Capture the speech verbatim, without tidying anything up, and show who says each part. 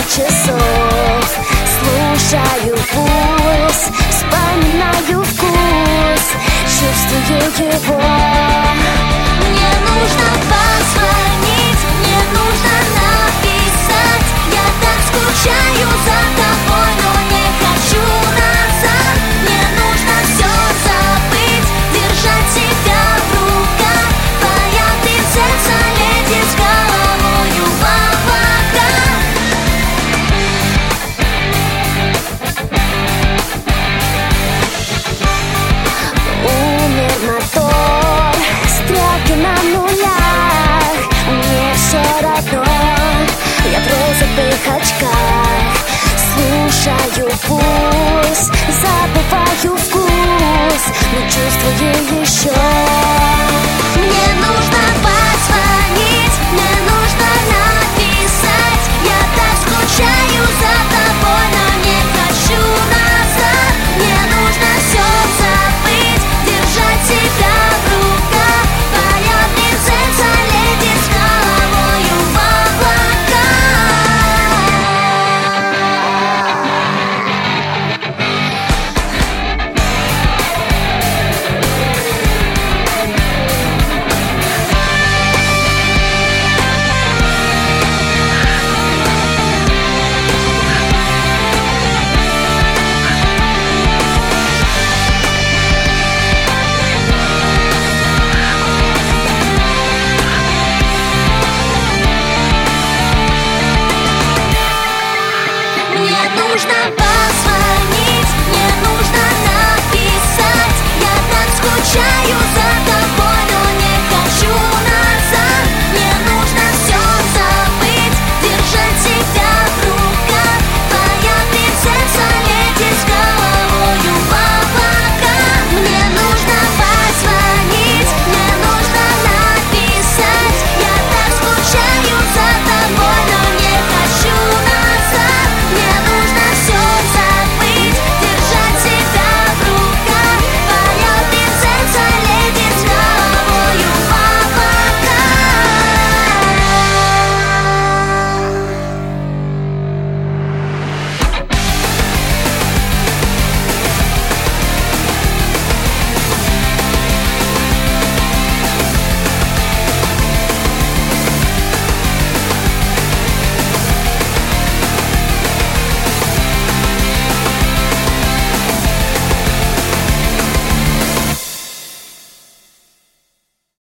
Speaker 1: часов. Слушаю пульс, вспоминаю вкус, чувствую его. Мне нужно позвонить, мне нужно написать. Я так скучаю за тобой, но не хочу назад. Мне нужно все забыть, держать себя в руках. Твоя принцесса летит с головою в облаках. Умер мотор, стрелки на нулях. Мне все равно, я в розовых очках. Слушаю пульс, забываю вкус, но чувствую еще.